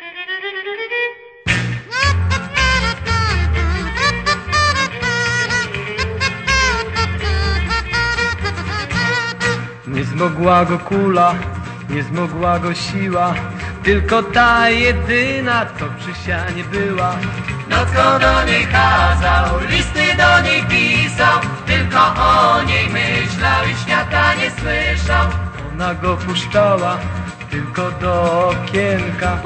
Nie zmogła go kula, nie zmogła go siła, tylko ta jedyna, co przy sianie była. Nocą do niej kazał, listy do niej pisał, tylko o niej myślał i świata nie słyszał. Ona go puszczała tylko do okienka.